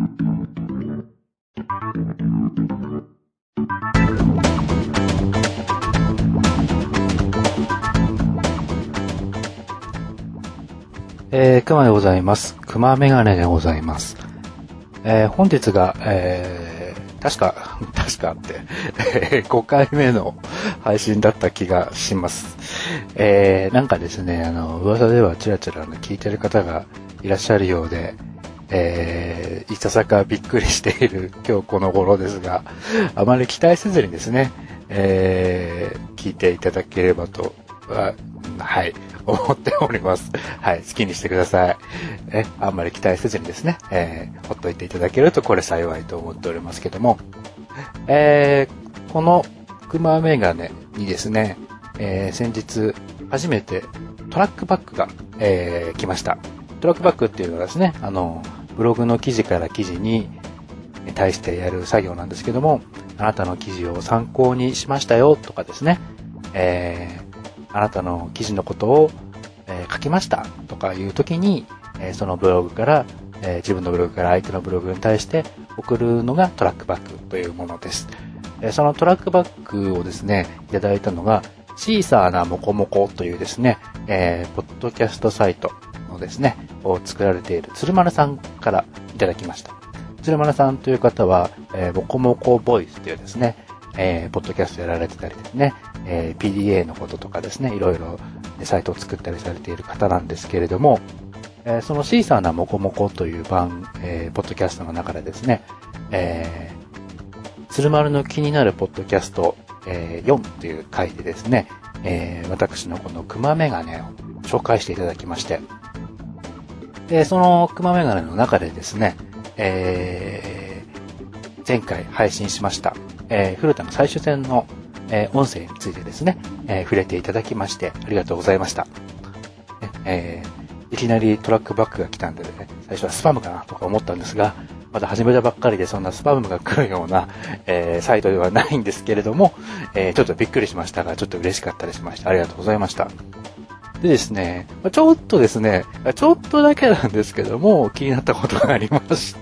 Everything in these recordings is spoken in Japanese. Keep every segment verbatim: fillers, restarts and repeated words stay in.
えー、熊でございます。熊メガネでございます。えー、本日が、えー、確か、確かって、えー、ごかいめの配信だった気がします。えー、なんかですね、あの、噂ではちらちら聞いてる方がいらっしゃるようで、えー、いささかびっくりしている今日この頃ですが、あまり期待せずにですね、えー、聞いていただければと、は、はい、思っております。はい、好きにしてください。え、あんまり期待せずにですね、えー、ほっといていただけるとこれ幸いと思っておりますけども、えー、この熊メガネにですね、えー、先日初めてトラックバックが、えー、来ました。トラックバックっていうのはですね、あの、ブログの記事から記事に対してやる作業なんですけども、あなたの記事を参考にしましたよとかですね、えーあなたの記事のことを、えー、書きましたとかいう時に、えー、そのブログから、えー、自分のブログから相手のブログに対して送るのがトラックバックというものです。えー、そのトラックバックをですね、いただいたのがシーサーなモコモコというですね、えー、ポッドキャストサイトのですね、を作られている鶴丸さんからいただきました。鶴丸さんという方は、えー、モコモコボイスというですね、えー、ポッドキャストやられてたりですね、えー、ピーディーエー のこととかですね、いろいろサイトを作ったりされている方なんですけれども、えー、そのシーサーなモコモコという番、えー、ポッドキャストの中でですね、えー、鶴丸の気になるポッドキャスト、えー、よんという回でですね、えー、私のこの熊メガネを紹介していただきまして、でその熊メガネの中でですね、えー、前回配信しました、えー、古田の最終戦の、えー、音声についてですね、えー、触れていただきましてありがとうございました。えー、いきなりトラックバックが来たんで、ね、最初はスパムかなとか思ったんですが、まだ始めたばっかりでそんなスパムが来るような、えー、サイトではないんですけれども、えー、ちょっとびっくりしましたが、ちょっと嬉しかったりしました。ありがとうございました。でですね、ちょっとですね、ちょっとだけなんですけども、気になったことがありまして、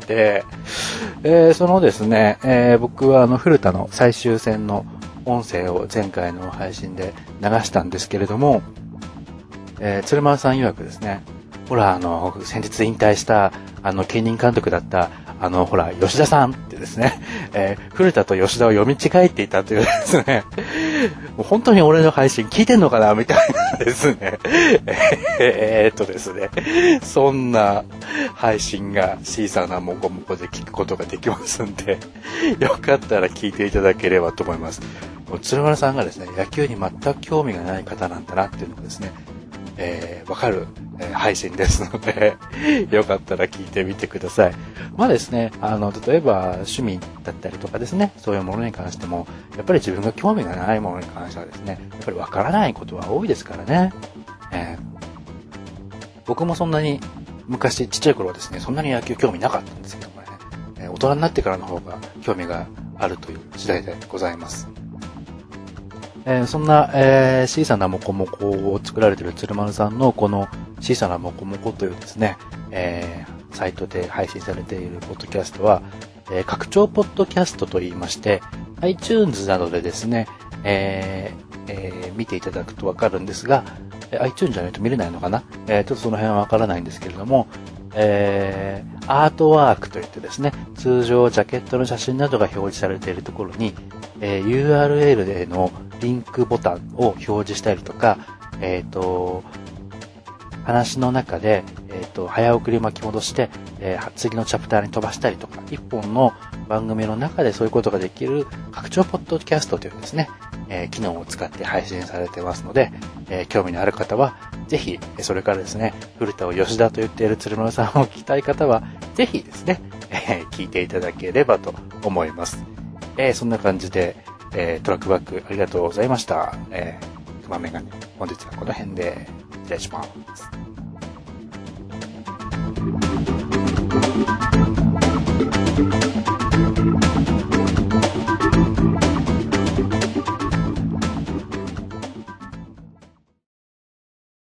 えー、そのですね、えー、僕はあの、古田の最終戦の音声を前回の配信で流したんですけれども、えー、鶴丸さん曰くですね、ほら、あの、先日引退した、あの、兼任監督だった、あの、ほら、吉田さんってですね、えー、古田と吉田を読み違えていたというですね、もう本当に俺の配信聞いてんのかなみたいなですね、えーっとですね、そんな配信がシーサーなモコモコで聞くことができますんで、よかったら聞いていただければと思います。鶴丸さんがですね、野球に全く興味がない方なんだなっていうのがですね、えー、わかる、えー、配信ですのでよかったら聞いてみてください。まあですね、あの例えば趣味だったりとかですね、そういうものに関してもやっぱり自分が興味がないものに関してはですね、やっぱりわからないことは多いですからね、えー、僕もそんなに昔ちっちゃい頃はですね、そんなに野球興味なかったんですけどもね、えー、大人になってからの方が興味があるという時代でございます。えー、そんな、えー、小さなモコモコを作られている鶴丸さんのこの小さなモコモコというですね、えー、サイトで配信されているポッドキャストは、えー、拡張ポッドキャストといいまして iTunes などでですね、えーえー、見ていただくとわかるんですが、iTunes じゃないと見れないのかな、えー、ちょっとその辺はわからないんですけれども、えー、アートワークといってですね、通常ジャケットの写真などが表示されているところに、えー、ユーアールエル でのリンクボタンを表示したりとか、えっと、話の中で、えっと、早送り巻き戻して、えー、次のチャプターに飛ばしたりとか、一本の番組の中でそういうことができる拡張ポッドキャストというですね、えー、機能を使って配信されてますので、えー、興味のある方は、ぜひ、それからですね、古田を吉田と言っている鶴丸さんを聞きたい方は、ぜひですね、えー、聞いていただければと思います。えー、そんな感じで、えー、トラックバックありがとうございました。えー、熊メガネ、本日はこの辺で失礼します。